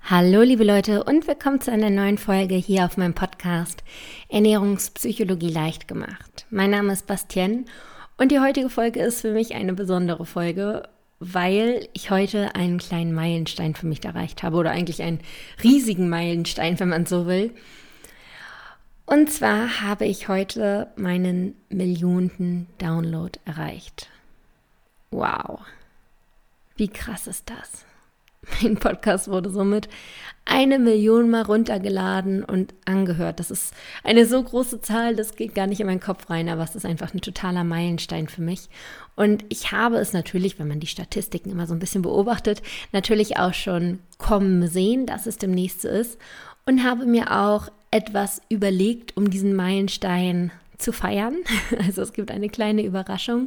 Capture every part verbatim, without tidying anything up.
Hallo liebe Leute und willkommen zu einer neuen Folge hier auf meinem Podcast Ernährungspsychologie leicht gemacht. Mein Name ist Bastien und die heutige Folge ist für mich eine besondere Folge, weil ich heute einen kleinen Meilenstein für mich erreicht habe oder eigentlich einen riesigen Meilenstein, wenn man so will. Und zwar habe ich heute meinen millionten Download erreicht. Wow, wie krass ist das? Mein Podcast wurde somit eine Million Mal runtergeladen und angehört. Das ist eine so große Zahl, das geht gar nicht in meinen Kopf rein, aber es ist einfach ein totaler Meilenstein für mich. Und ich habe es natürlich, wenn man die Statistiken immer so ein bisschen beobachtet, natürlich auch schon kommen sehen, dass es demnächst so ist und habe mir auch etwas überlegt, um diesen Meilenstein zu feiern. Also es gibt eine kleine Überraschung.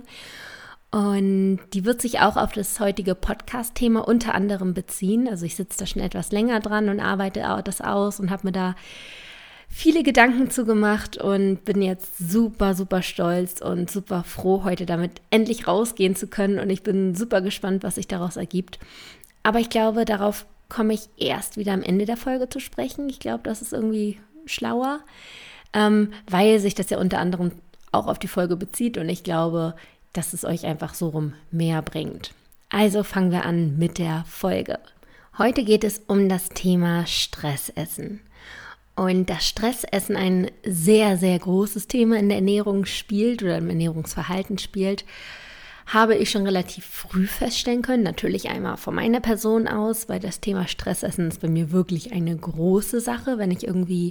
Und die wird sich auch auf das heutige Podcast-Thema unter anderem beziehen. Also ich sitze da schon etwas länger dran und arbeite das aus und habe mir da viele Gedanken zugemacht und bin jetzt super, super stolz und super froh, heute damit endlich rausgehen zu können. Und ich bin super gespannt, was sich daraus ergibt. Aber ich glaube, darauf komme ich erst wieder am Ende der Folge zu sprechen. Ich glaube, das ist irgendwie schlauer, ähm, weil sich das ja unter anderem auch auf die Folge bezieht. Und ich glaube, dass es euch einfach so rum mehr bringt. Also fangen wir an mit der Folge. Heute geht es um das Thema Stressessen. Und dass Stressessen ein sehr, sehr großes Thema in der Ernährung spielt oder im Ernährungsverhalten spielt, habe ich schon relativ früh feststellen können. Natürlich einmal von meiner Person aus, weil das Thema Stressessen ist bei mir wirklich eine große Sache. Wenn ich irgendwie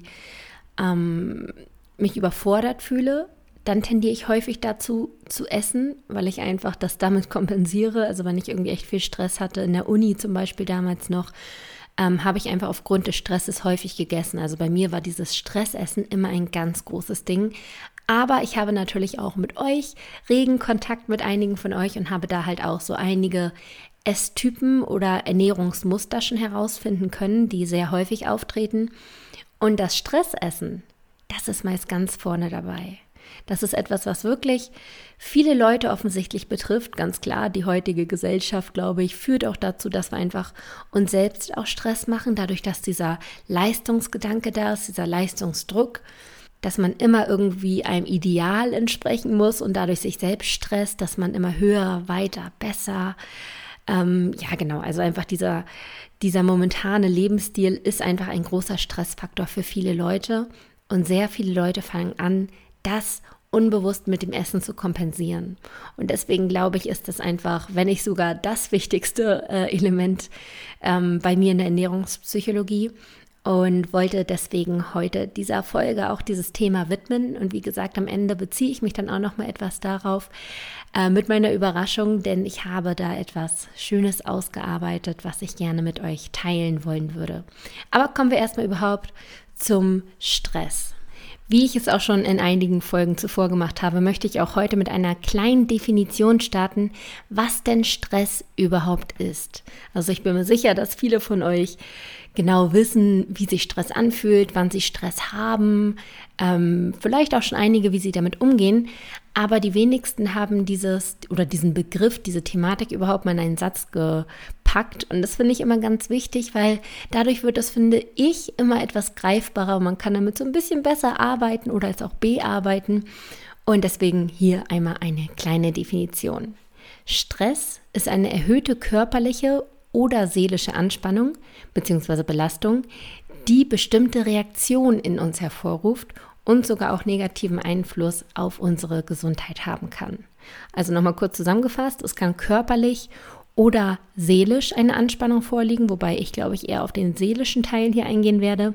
ähm, mich überfordert fühle, dann tendiere ich häufig dazu zu essen, weil ich einfach das damit kompensiere. Also wenn ich irgendwie echt viel Stress hatte, in der Uni zum Beispiel damals noch, ähm, habe ich einfach aufgrund des Stresses häufig gegessen. Also bei mir war dieses Stressessen immer ein ganz großes Ding. Aber ich habe natürlich auch mit euch regen Kontakt mit einigen von euch und habe da halt auch so einige Esstypen oder Ernährungsmuster schon herausfinden können, die sehr häufig auftreten. Und das Stressessen, das ist meist ganz vorne dabei. Das ist etwas, was wirklich viele Leute offensichtlich betrifft. Ganz klar, die heutige Gesellschaft, glaube ich, führt auch dazu, dass wir einfach uns selbst auch Stress machen, dadurch, dass dieser Leistungsgedanke da ist, dieser Leistungsdruck, dass man immer irgendwie einem Ideal entsprechen muss und dadurch sich selbst stresst, dass man immer höher, weiter, besser. Ähm, ja, genau, also einfach dieser, dieser momentane Lebensstil ist einfach ein großer Stressfaktor für viele Leute und sehr viele Leute fangen an, das unbewusst mit dem Essen zu kompensieren. Und deswegen glaube ich, ist das einfach, wenn nicht sogar das wichtigste äh, Element ähm, bei mir in der Ernährungspsychologie und wollte deswegen heute dieser Folge auch dieses Thema widmen. Und wie gesagt, am Ende beziehe ich mich dann auch noch mal etwas darauf äh, mit meiner Überraschung, denn ich habe da etwas Schönes ausgearbeitet, was ich gerne mit euch teilen wollen würde. Aber kommen wir erstmal überhaupt zum Stress. Wie ich es auch schon in einigen Folgen zuvor gemacht habe, möchte ich auch heute mit einer kleinen Definition starten, was denn Stress überhaupt ist. Also ich bin mir sicher, dass viele von euch genau wissen, wie sich Stress anfühlt, wann sie Stress haben, ähm, vielleicht auch schon einige, wie sie damit umgehen, aber die wenigsten haben dieses oder diesen Begriff, diese Thematik überhaupt mal in einen Satz gepackt und das finde ich immer ganz wichtig, weil dadurch wird das, finde ich, immer etwas greifbarer und man kann damit so ein bisschen besser arbeiten oder als auch bearbeiten und deswegen hier einmal eine kleine Definition. Stress ist eine erhöhte körperliche oder seelische Anspannung bzw. Belastung, die bestimmte Reaktionen in uns hervorruft und sogar auch negativen Einfluss auf unsere Gesundheit haben kann. Also nochmal kurz zusammengefasst, es kann körperlich oder seelisch eine Anspannung vorliegen, wobei ich glaube ich eher auf den seelischen Teil hier eingehen werde.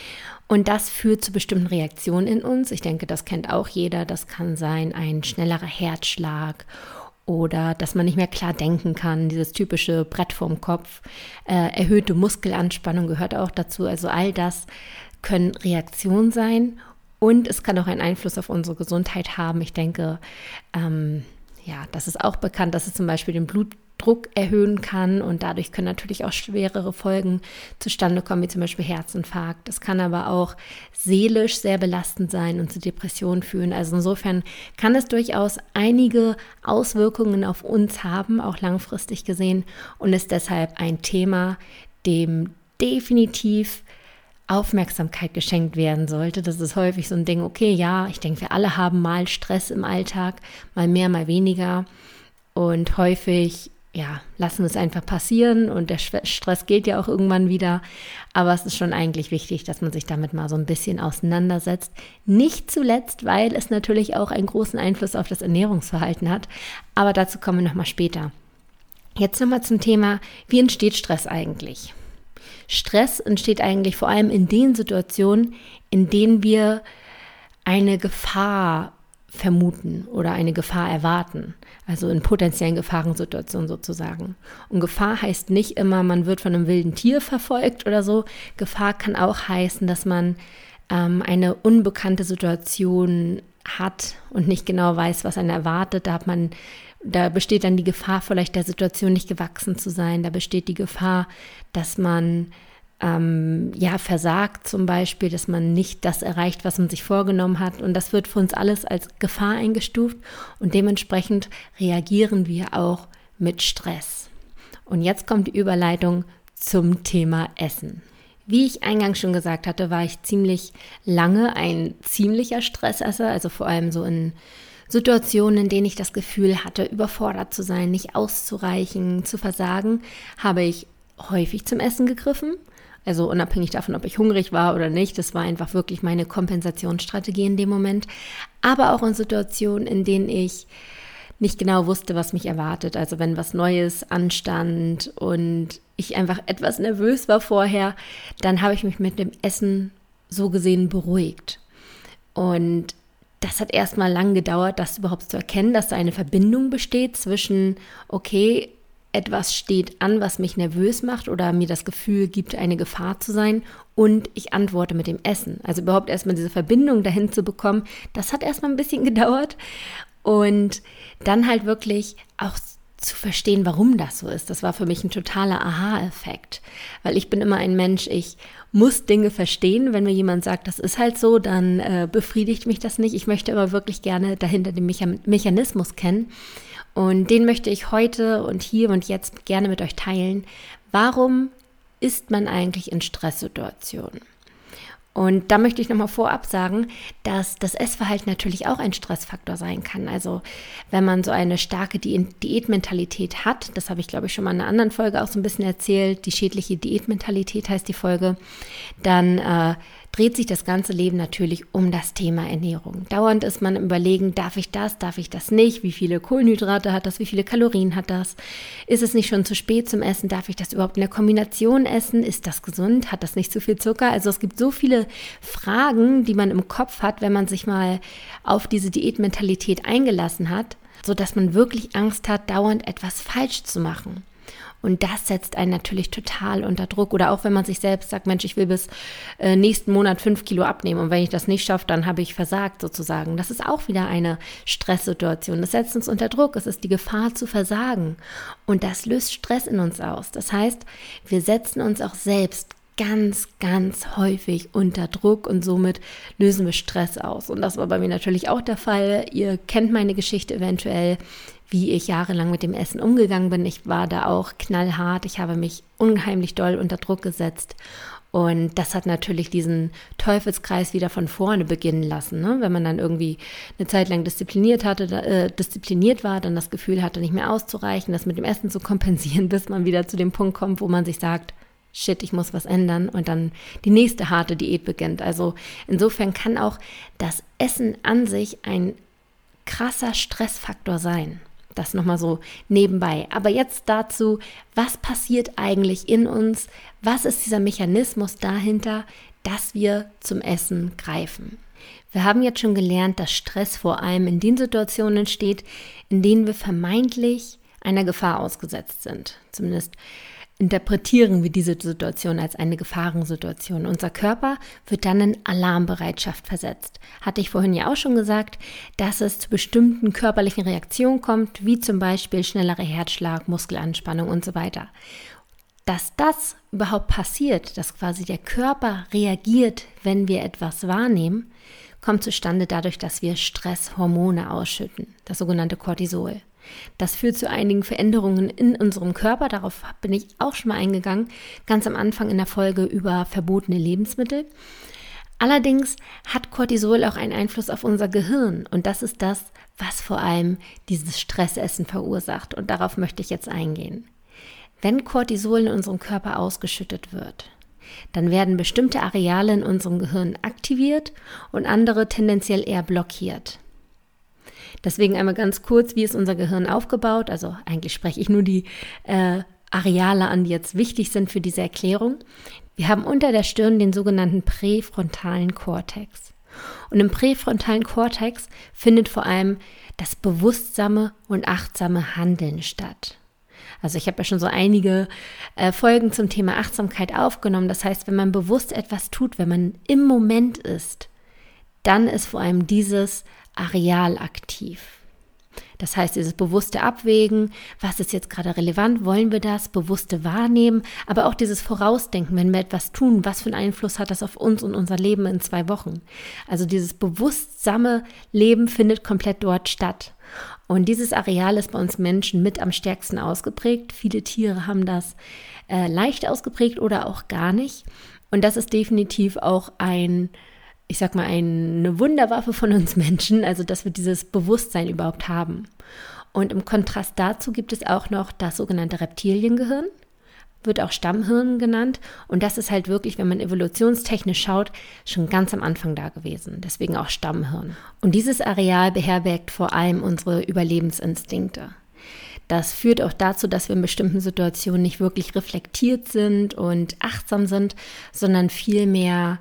Und das führt zu bestimmten Reaktionen in uns. Ich denke, das kennt auch jeder. Das kann sein ein schnellerer Herzschlag oder dass man nicht mehr klar denken kann, dieses typische Brett vorm Kopf, äh, erhöhte Muskelanspannung gehört auch dazu. Also all das können Reaktionen sein und es kann auch einen Einfluss auf unsere Gesundheit haben. Ich denke, ähm, ja, das ist auch bekannt, dass es zum Beispiel den Blutdruck erhöhen kann und dadurch können natürlich auch schwerere Folgen zustande kommen, wie zum Beispiel Herzinfarkt. Das kann aber auch seelisch sehr belastend sein und zu Depressionen führen. Also insofern kann es durchaus einige Auswirkungen auf uns haben, auch langfristig gesehen und ist deshalb ein Thema, dem definitiv Aufmerksamkeit geschenkt werden sollte. Das ist häufig so ein Ding, okay, ja, ich denke, wir alle haben mal Stress im Alltag, mal mehr, mal weniger. Und häufig, ja, lassen es einfach passieren und der Stress geht ja auch irgendwann wieder. Aber es ist schon eigentlich wichtig, dass man sich damit mal so ein bisschen auseinandersetzt. Nicht zuletzt, weil es natürlich auch einen großen Einfluss auf das Ernährungsverhalten hat. Aber dazu kommen wir nochmal später. Jetzt nochmal zum Thema, wie entsteht Stress eigentlich? Stress entsteht eigentlich vor allem in den Situationen, in denen wir eine Gefahr vermuten oder eine Gefahr erwarten, also in potenziellen Gefahrensituationen sozusagen. Und Gefahr heißt nicht immer, man wird von einem wilden Tier verfolgt oder so. Gefahr kann auch heißen, dass man ähm, eine unbekannte Situation hat und nicht genau weiß, was einen erwartet. Da hat man, da besteht dann die Gefahr, vielleicht der Situation nicht gewachsen zu sein. Da besteht die Gefahr, dass man Ähm, ja, versagt zum Beispiel, dass man nicht das erreicht, was man sich vorgenommen hat. Und das wird für uns alles als Gefahr eingestuft und dementsprechend reagieren wir auch mit Stress. Und jetzt kommt die Überleitung zum Thema Essen. Wie ich eingangs schon gesagt hatte, war ich ziemlich lange ein ziemlicher Stressesser, also vor allem so in Situationen, in denen ich das Gefühl hatte, überfordert zu sein, nicht auszureichen, zu versagen, habe ich häufig zum Essen gegriffen. Also unabhängig davon, ob ich hungrig war oder nicht, das war einfach wirklich meine Kompensationsstrategie in dem Moment. Aber auch in Situationen, in denen ich nicht genau wusste, was mich erwartet. Also wenn was Neues anstand und ich einfach etwas nervös war vorher, dann habe ich mich mit dem Essen so gesehen beruhigt. Und das hat erstmal lang gedauert, das überhaupt zu erkennen, dass da eine Verbindung besteht zwischen, okay, etwas steht an, was mich nervös macht oder mir das Gefühl gibt, eine Gefahr zu sein und ich antworte mit dem Essen. Also überhaupt erstmal diese Verbindung dahin zu bekommen, das hat erstmal ein bisschen gedauert und dann halt wirklich auch zu verstehen, warum das so ist. Das war für mich ein totaler Aha-Effekt, weil ich bin immer ein Mensch, ich muss Dinge verstehen. Wenn mir jemand sagt, das ist halt so, dann äh, befriedigt mich das nicht. Ich möchte aber wirklich gerne dahinter den Mecha- Mechanismus kennen. Und den möchte ich heute und hier und jetzt gerne mit euch teilen. Warum ist man eigentlich in Stresssituationen? Und da möchte ich nochmal vorab sagen, dass das Essverhalten natürlich auch ein Stressfaktor sein kann. Also wenn man so eine starke Di- Diätmentalität hat, das habe ich glaube ich schon mal in einer anderen Folge auch so ein bisschen erzählt, die schädliche Diätmentalität heißt die Folge, dann äh, dreht sich das ganze Leben natürlich um das Thema Ernährung. Dauernd ist man im Überlegen, darf ich das, darf ich das nicht, wie viele Kohlenhydrate hat das, wie viele Kalorien hat das, ist es nicht schon zu spät zum Essen, darf ich das überhaupt in der Kombination essen, ist das gesund, hat das nicht zu viel Zucker, also es gibt so viele Fragen, die man im Kopf hat, wenn man sich mal auf diese Diätmentalität eingelassen hat, sodass man wirklich Angst hat, dauernd etwas falsch zu machen. Und das setzt einen natürlich total unter Druck. Oder auch wenn man sich selbst sagt, Mensch, ich will bis äh, nächsten Monat fünf Kilo abnehmen. Und wenn ich das nicht schaffe, dann habe ich versagt sozusagen. Das ist auch wieder eine Stresssituation. Das setzt uns unter Druck. Es ist die Gefahr zu versagen. Und das löst Stress in uns aus. Das heißt, wir setzen uns auch selbst ganz, ganz häufig unter Druck und somit lösen wir Stress aus. Und das war bei mir natürlich auch der Fall. Ihr kennt meine Geschichte eventuell, wie ich jahrelang mit dem Essen umgegangen bin. Ich war da auch knallhart. Ich habe mich unheimlich doll unter Druck gesetzt. Und das hat natürlich diesen Teufelskreis wieder von vorne beginnen lassen. Ne? Wenn man dann irgendwie eine Zeit lang diszipliniert hatte, äh, diszipliniert war, dann das Gefühl hatte, nicht mehr auszureichen, das mit dem Essen zu kompensieren, bis man wieder zu dem Punkt kommt, wo man sich sagt, shit, ich muss was ändern und dann die nächste harte Diät beginnt. Also insofern kann auch das Essen an sich ein krasser Stressfaktor sein. Das nochmal so nebenbei. Aber jetzt dazu, was passiert eigentlich in uns? Was ist dieser Mechanismus dahinter, dass wir zum Essen greifen? Wir haben jetzt schon gelernt, dass Stress vor allem in den Situationen entsteht, in denen wir vermeintlich einer Gefahr ausgesetzt sind. Zumindest interpretieren wir diese Situation als eine Gefahrensituation. Unser Körper wird dann in Alarmbereitschaft versetzt. Hatte ich vorhin ja auch schon gesagt, dass es zu bestimmten körperlichen Reaktionen kommt, wie zum Beispiel schnellerer Herzschlag, Muskelanspannung und so weiter. Dass das überhaupt passiert, dass quasi der Körper reagiert, wenn wir etwas wahrnehmen, kommt zustande dadurch, dass wir Stresshormone ausschütten, das sogenannte Cortisol. Das führt zu einigen Veränderungen in unserem Körper. Darauf bin ich auch schon mal eingegangen, ganz am Anfang in der Folge über verbotene Lebensmittel. Allerdings hat Cortisol auch einen Einfluss auf unser Gehirn und das ist das, was vor allem dieses Stressessen verursacht. Und darauf möchte ich jetzt eingehen. Wenn Cortisol in unserem Körper ausgeschüttet wird, dann werden bestimmte Areale in unserem Gehirn aktiviert und andere tendenziell eher blockiert. Deswegen einmal ganz kurz, wie ist unser Gehirn aufgebaut? Also eigentlich spreche ich nur die äh, Areale an, die jetzt wichtig sind für diese Erklärung. Wir haben unter der Stirn den sogenannten präfrontalen Kortex. Und im präfrontalen Kortex findet vor allem das bewusstsame und achtsame Handeln statt. Also ich habe ja schon so einige äh, Folgen zum Thema Achtsamkeit aufgenommen. Das heißt, wenn man bewusst etwas tut, wenn man im Moment ist, dann ist vor allem dieses Areal aktiv. Das heißt, dieses bewusste Abwägen, was ist jetzt gerade relevant, wollen wir das, bewusste Wahrnehmen, aber auch dieses Vorausdenken, wenn wir etwas tun, was für einen Einfluss hat das auf uns und unser Leben in zwei Wochen. Also dieses bewusstsame Leben findet komplett dort statt. Und dieses Areal ist bei uns Menschen mit am stärksten ausgeprägt. Viele Tiere haben das äh, leicht ausgeprägt oder auch gar nicht. Und das ist definitiv auch ein ich sag mal, eine Wunderwaffe von uns Menschen, also dass wir dieses Bewusstsein überhaupt haben. Und im Kontrast dazu gibt es auch noch das sogenannte Reptiliengehirn, wird auch Stammhirn genannt. Und das ist halt wirklich, wenn man evolutionstechnisch schaut, schon ganz am Anfang da gewesen. Deswegen auch Stammhirn. Und dieses Areal beherbergt vor allem unsere Überlebensinstinkte. Das führt auch dazu, dass wir in bestimmten Situationen nicht wirklich reflektiert sind und achtsam sind, sondern vielmehr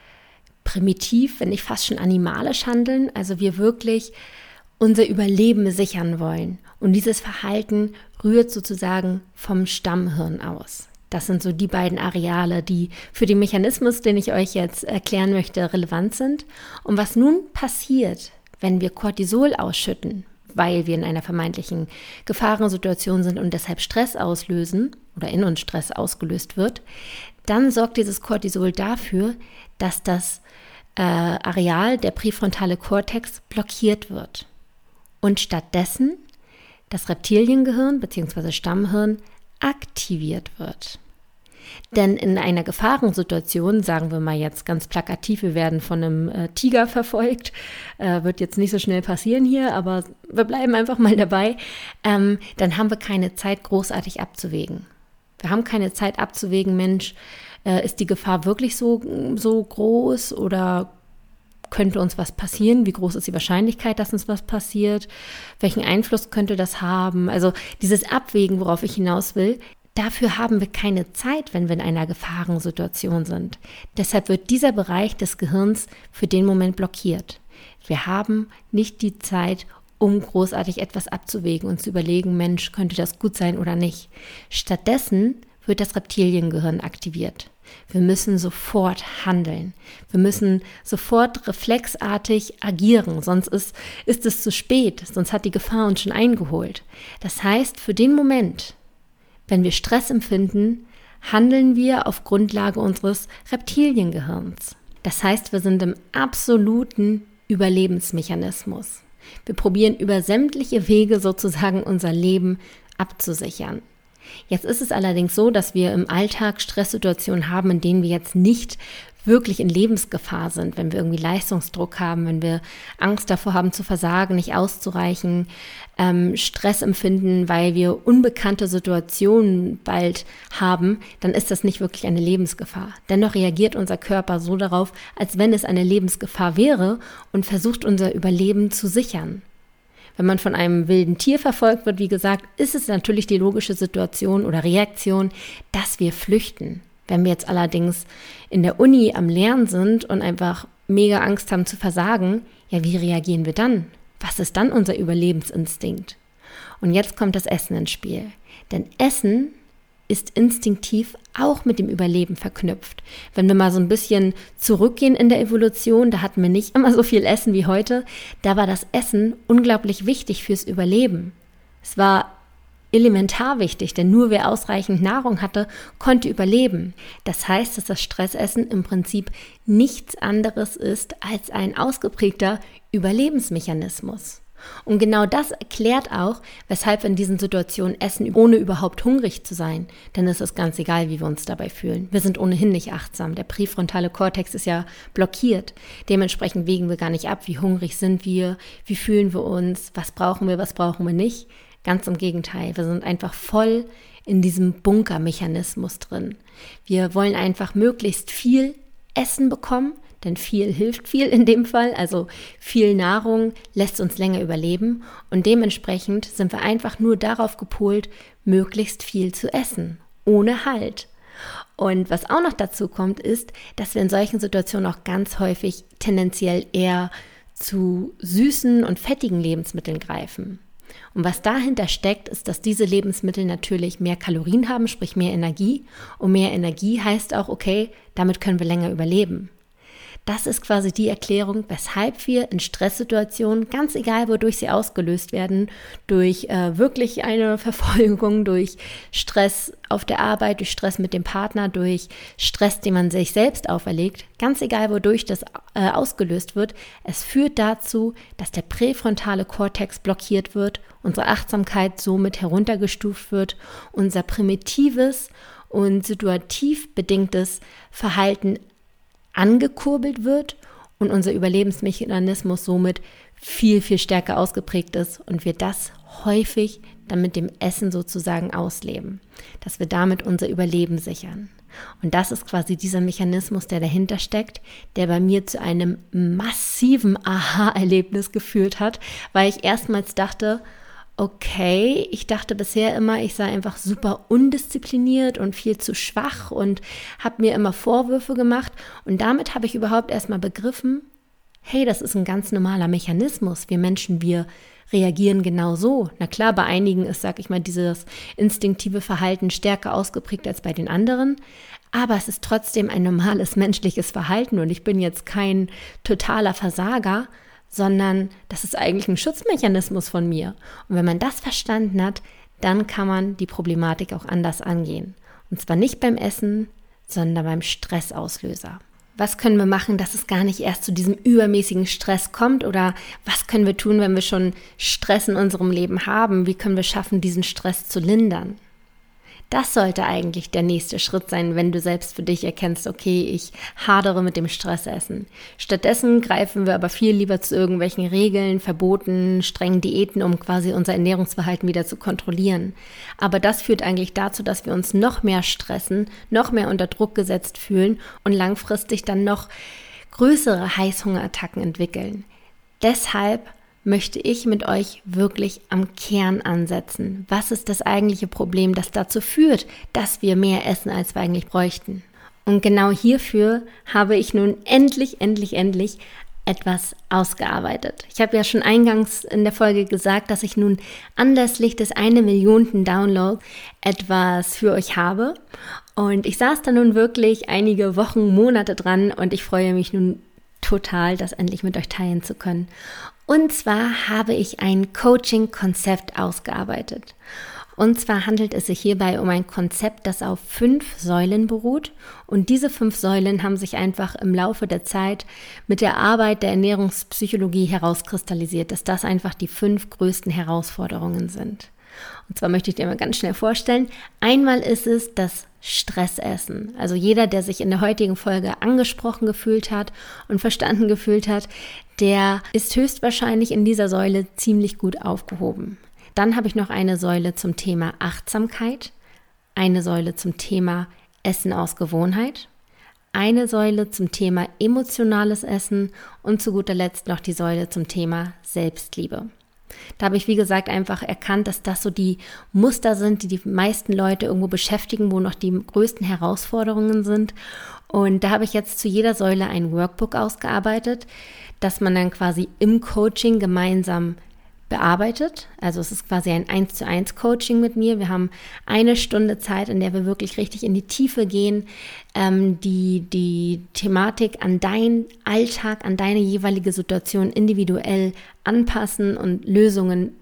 primitiv, wenn nicht fast schon animalisch handeln, also wir wirklich unser Überleben sichern wollen. Und dieses Verhalten rührt sozusagen vom Stammhirn aus. Das sind so die beiden Areale, die für den Mechanismus, den ich euch jetzt erklären möchte, relevant sind. Und was nun passiert, wenn wir Cortisol ausschütten, weil wir in einer vermeintlichen Gefahrensituation sind und deshalb Stress auslösen oder in uns Stress ausgelöst wird, dann sorgt dieses Cortisol dafür, dass das äh, Areal, der präfrontale Kortex, blockiert wird und stattdessen das Reptiliengehirn bzw. Stammhirn aktiviert wird. Denn in einer Gefahrensituation, sagen wir mal jetzt ganz plakativ, wir werden von einem äh, Tiger verfolgt, äh, wird jetzt nicht so schnell passieren hier, aber wir bleiben einfach mal dabei, ähm, dann haben wir keine Zeit, großartig abzuwägen. Wir haben keine Zeit abzuwägen, Mensch, äh, ist die Gefahr wirklich so, so groß oder könnte uns was passieren? Wie groß ist die Wahrscheinlichkeit, dass uns was passiert? Welchen Einfluss könnte das haben? Also dieses Abwägen, worauf ich hinaus will, dafür haben wir keine Zeit, wenn wir in einer Gefahrensituation sind. Deshalb wird dieser Bereich des Gehirns für den Moment blockiert. Wir haben nicht die Zeit, um großartig etwas abzuwägen und zu überlegen, Mensch, könnte das gut sein oder nicht. Stattdessen wird das Reptiliengehirn aktiviert. Wir müssen sofort handeln. Wir müssen sofort reflexartig agieren, sonst ist, ist es zu spät, sonst hat die Gefahr uns schon eingeholt. Das heißt, für den Moment, wenn wir Stress empfinden, handeln wir auf Grundlage unseres Reptiliengehirns. Das heißt, wir sind im absoluten Überlebensmechanismus. Wir probieren über sämtliche Wege sozusagen unser Leben abzusichern. Jetzt ist es allerdings so, dass wir im Alltag Stresssituationen haben, in denen wir jetzt nicht wirklich in Lebensgefahr sind, wenn wir irgendwie Leistungsdruck haben, wenn wir Angst davor haben zu versagen, nicht auszureichen, ähm, Stress empfinden, weil wir unbekannte Situationen bald haben, dann ist das nicht wirklich eine Lebensgefahr. Dennoch reagiert unser Körper so darauf, als wenn es eine Lebensgefahr wäre und versucht, unser Überleben zu sichern. Wenn man von einem wilden Tier verfolgt wird, wie gesagt, ist es natürlich die logische Situation oder Reaktion, dass wir flüchten. Wenn wir jetzt allerdings in der Uni am Lernen sind und einfach mega Angst haben zu versagen, ja, wie reagieren wir dann? Was ist dann unser Überlebensinstinkt? Und jetzt kommt das Essen ins Spiel. Denn Essen ist instinktiv auch mit dem Überleben verknüpft. Wenn wir mal so ein bisschen zurückgehen in der Evolution, da hatten wir nicht immer so viel Essen wie heute, da war das Essen unglaublich wichtig fürs Überleben. Es war elementar wichtig, denn nur wer ausreichend Nahrung hatte, konnte überleben. Das heißt, dass das Stressessen im Prinzip nichts anderes ist als ein ausgeprägter Überlebensmechanismus. Und genau das erklärt auch, weshalb wir in diesen Situationen essen, ohne überhaupt hungrig zu sein. Denn es ist ganz egal, wie wir uns dabei fühlen. Wir sind ohnehin nicht achtsam. Der präfrontale Kortex ist ja blockiert. Dementsprechend wägen wir gar nicht ab, wie hungrig sind wir, wie fühlen wir uns, was brauchen wir, was brauchen wir nicht. Ganz im Gegenteil, wir sind einfach voll in diesem Bunkermechanismus drin. Wir wollen einfach möglichst viel Essen bekommen, denn viel hilft viel in dem Fall, also viel Nahrung lässt uns länger überleben und dementsprechend sind wir einfach nur darauf gepolt, möglichst viel zu essen, ohne Halt. Und was auch noch dazu kommt, ist, dass wir in solchen Situationen auch ganz häufig tendenziell eher zu süßen und fettigen Lebensmitteln greifen. Und was dahinter steckt, ist, dass diese Lebensmittel natürlich mehr Kalorien haben, sprich mehr Energie. Und mehr Energie heißt auch, okay, damit können wir länger überleben. Das ist quasi die Erklärung, weshalb wir in Stresssituationen, ganz egal wodurch sie ausgelöst werden, durch äh, wirklich eine Verfolgung, durch Stress auf der Arbeit, durch Stress mit dem Partner, durch Stress, den man sich selbst auferlegt, ganz egal wodurch das äh, ausgelöst wird, es führt dazu, dass der präfrontale Kortex blockiert wird, unsere Achtsamkeit somit heruntergestuft wird, unser primitives und situativ bedingtes Verhalten angekurbelt wird und unser Überlebensmechanismus somit viel, viel stärker ausgeprägt ist und wir das häufig dann mit dem Essen sozusagen ausleben, dass wir damit unser Überleben sichern. Und das ist quasi dieser Mechanismus, der dahinter steckt, der bei mir zu einem massiven Aha-Erlebnis geführt hat, weil ich erstmals dachte, okay, ich dachte bisher immer, ich sei einfach super undiszipliniert und viel zu schwach und habe mir immer Vorwürfe gemacht und damit habe ich überhaupt erstmal begriffen, hey, das ist ein ganz normaler Mechanismus. Wir Menschen, wir reagieren genau so. Na klar, bei einigen ist, sag ich mal, dieses instinktive Verhalten stärker ausgeprägt als bei den anderen, aber es ist trotzdem ein normales menschliches Verhalten und ich bin jetzt kein totaler Versager, sondern das ist eigentlich ein Schutzmechanismus von mir. Und wenn man das verstanden hat, dann kann man die Problematik auch anders angehen. Und zwar nicht beim Essen, sondern beim Stressauslöser. Was können wir machen, dass es gar nicht erst zu diesem übermäßigen Stress kommt? Oder was können wir tun, wenn wir schon Stress in unserem Leben haben? Wie können wir schaffen, diesen Stress zu lindern? Das sollte eigentlich der nächste Schritt sein, wenn du selbst für dich erkennst, okay, ich hadere mit dem Stressessen. Stattdessen greifen wir aber viel lieber zu irgendwelchen Regeln, Verboten, strengen Diäten, um quasi unser Ernährungsverhalten wieder zu kontrollieren. Aber das führt eigentlich dazu, dass wir uns noch mehr stressen, noch mehr unter Druck gesetzt fühlen und langfristig dann noch größere Heißhungerattacken entwickeln. Deshalb möchte ich mit euch wirklich am Kern ansetzen. Was ist das eigentliche Problem, das dazu führt, dass wir mehr essen, als wir eigentlich bräuchten? Und genau hierfür habe ich nun endlich, endlich, endlich etwas ausgearbeitet. Ich habe ja schon eingangs in der Folge gesagt, dass ich nun anlässlich des eine Millionten Downloads etwas für euch habe. Und ich saß da nun wirklich einige Wochen, Monate dran und ich freue mich nun total, das endlich mit euch teilen zu können. Und zwar habe ich ein Coaching-Konzept ausgearbeitet. Und zwar handelt es sich hierbei um ein Konzept, das auf fünf Säulen beruht. Und diese fünf Säulen haben sich einfach im Laufe der Zeit mit der Arbeit der Ernährungspsychologie herauskristallisiert, dass das einfach die fünf größten Herausforderungen sind. Und zwar möchte ich dir mal ganz schnell vorstellen. Einmal ist es das Stressessen. Also jeder, der sich in der heutigen Folge angesprochen gefühlt hat und verstanden gefühlt hat, der ist höchstwahrscheinlich in dieser Säule ziemlich gut aufgehoben. Dann habe ich noch eine Säule zum Thema Achtsamkeit, eine Säule zum Thema Essen aus Gewohnheit, eine Säule zum Thema emotionales Essen und zu guter Letzt noch die Säule zum Thema Selbstliebe. Da habe ich, wie gesagt, einfach erkannt, dass das so die Muster sind, die die meisten Leute irgendwo beschäftigen, wo noch die größten Herausforderungen sind. Und da habe ich jetzt zu jeder Säule ein Workbook ausgearbeitet, das man dann quasi im Coaching gemeinsam bearbeitet. Also es ist quasi ein eins zu eins Coaching mit mir. Wir haben eine Stunde Zeit, in der wir wirklich richtig in die Tiefe gehen, ähm, die, die Thematik an deinen Alltag, an deine jeweilige Situation individuell anpassen und Lösungen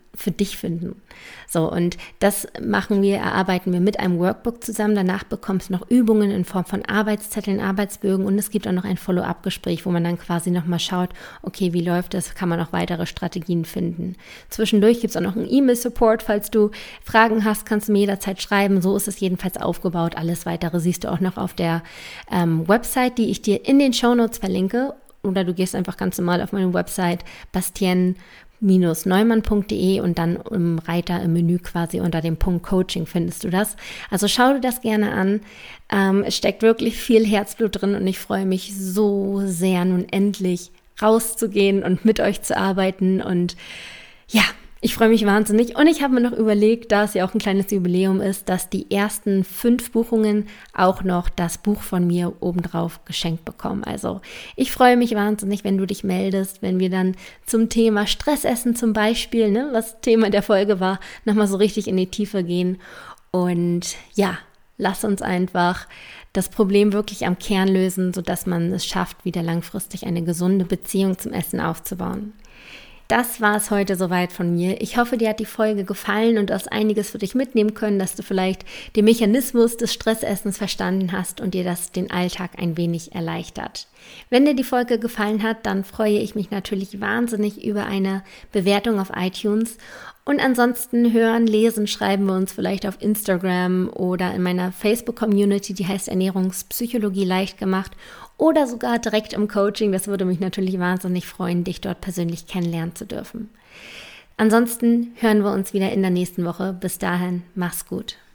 für dich finden. So, und das machen wir, erarbeiten wir mit einem Workbook zusammen. Danach bekommst du noch Übungen in Form von Arbeitszetteln, Arbeitsbögen und es gibt auch noch ein Follow-up-Gespräch, wo man dann quasi nochmal schaut, okay, wie läuft das, kann man auch weitere Strategien finden. Zwischendurch gibt es auch noch einen E-Mail-Support, falls du Fragen hast, kannst du mir jederzeit schreiben. So ist es jedenfalls aufgebaut. Alles Weitere siehst du auch noch auf der ähm, Website, die ich dir in den Shownotes verlinke. Oder du gehst einfach ganz normal auf meine Website bastien neumann punkt de und dann im Reiter im Menü quasi unter dem Punkt Coaching findest du das. Also schau dir das gerne an. Ähm, es steckt wirklich viel Herzblut drin und ich freue mich so sehr, nun endlich rauszugehen und mit euch zu arbeiten und ja, ich freue mich wahnsinnig und ich habe mir noch überlegt, da es ja auch ein kleines Jubiläum ist, dass die ersten fünf Buchungen auch noch das Buch von mir obendrauf geschenkt bekommen. Also ich freue mich wahnsinnig, wenn du dich meldest, wenn wir dann zum Thema Stressessen zum Beispiel, ne, was Thema der Folge war, nochmal so richtig in die Tiefe gehen. Und ja, lass uns einfach das Problem wirklich am Kern lösen, sodass man es schafft, wieder langfristig eine gesunde Beziehung zum Essen aufzubauen. Das war es heute soweit von mir. Ich hoffe, dir hat die Folge gefallen und du hast einiges für dich mitnehmen können, dass du vielleicht den Mechanismus des Stressessens verstanden hast und dir das den Alltag ein wenig erleichtert. Wenn dir die Folge gefallen hat, dann freue ich mich natürlich wahnsinnig über eine Bewertung auf iTunes. Und ansonsten hören, lesen, schreiben wir uns vielleicht auf Instagram oder in meiner Facebook-Community, die heißt Ernährungspsychologie leicht gemacht oder sogar direkt im Coaching. Das würde mich natürlich wahnsinnig freuen, dich dort persönlich kennenlernen zu dürfen. Ansonsten hören wir uns wieder in der nächsten Woche. Bis dahin, mach's gut.